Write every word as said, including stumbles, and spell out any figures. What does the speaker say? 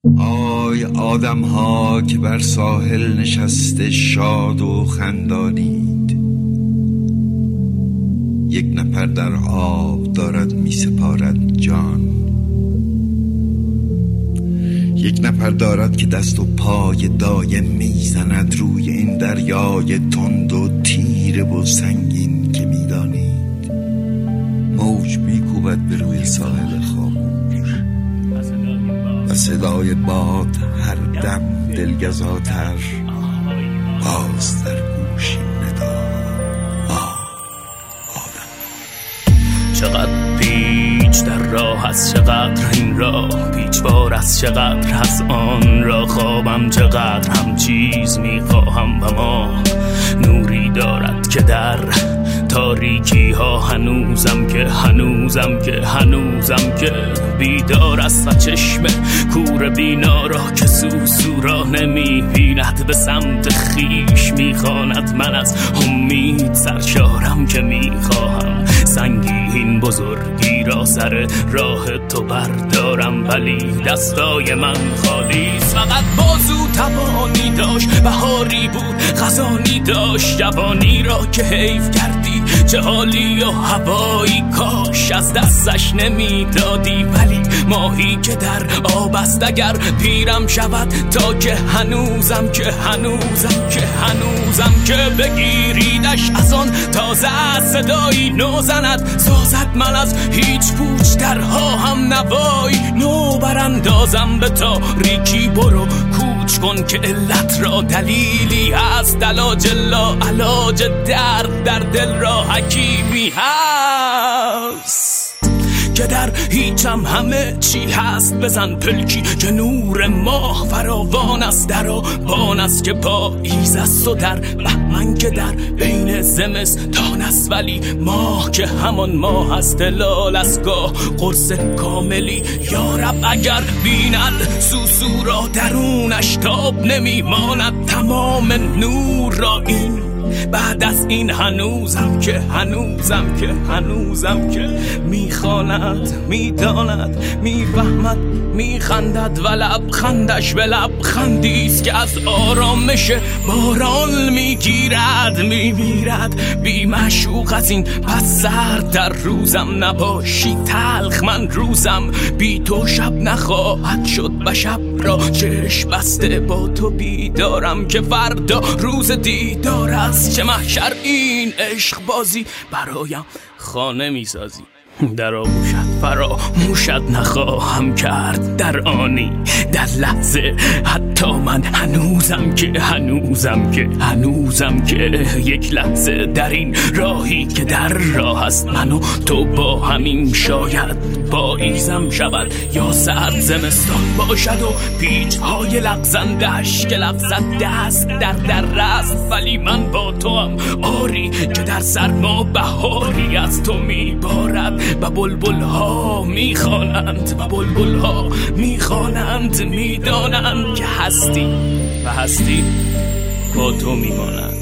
آی آدم ها که بر ساحل نشسته شاد و خندانید، یک نفر در آب دارد می سپارد جان، یک نفر دارد که دست و پای دایم می زند روی این دریای تند و تیره و سنگین که می دانید موج می کوبد به روی ساحل خاموش و صدای باد هر دم دلگزاتر باز در گوشی ندا. چقدر پیچ در راه از چقدر این راه پیچ بار از چقدر از آن را خوابم چقدر هم چیز میخواهم و ما نوری دارد که در تاریکی ها هنوزم که هنوزم که هنوزم که بیدار است و چشم کور بینا را که سوسو را نمی بیند به سمت خیش میخواند. من از امید سرشارم که میخواهم سنگین بزرگی را سر راه تو بردارم، ولی دستای من خالی. فقط بازو توانی داشت، بهاری بود خزانی داشت، جوانی را که حیف کردی چه حالی و هوایی کاش از دستش نمیدادی. ولی ماهی که در آب است اگر پیرم شود تا که هنوزم که هنوزم که هنوزم که بگیریدش از آن تازه صدایی نو زند سازد من از هیچ پوچ درها هم نوایی نو براندازم به تاریکی. برو کوچ کن که علت را دلیلی هست، علاج لا علاج درد در دل را حکیمی هست که در هیچم همه چی هست. بزن پلکی که نور ماه فراوان است، در آبان است که پاییز است و در بهمن که در بین زمستان است، ولی ماه که همان ماه است هلال است گاه قرص کاملی. یارب اگر بیند سوسو را درونش تاب نمیماند تمام نور را این بعد از این هنوزم که هنوزم که هنوزم که میخواند میداند میفهمد میخندد و لبخندش به لبخندیست که از آرامش باران میگیرد میمیرد. بی معشوق از این پس سرد در روزم نباشی تلخ من روزم بی تو شب نخواهد شد و شب را چشم بسته با تو بیدارم که فردا روز دیدار است. چه محشر این عشق بازی برایم خانه میسازی در آغوشت فراموشت نخواهم کرد در آنی در لحظه. حتی من هنوزم که هنوزم که هنوزم که یک لحظه در این راهی که در راه است من و تو با همین شاید پاییزم شود یا سرد زمستان باشد و پیچ های لغزندش که لغزد دست در در است، ولی من با تو هم آری که در سرما بهاری از تو میبارد و بلبل ها میخوانند و بلبل ها میخوانند میدانند که هستی و هستی با تو میمانند.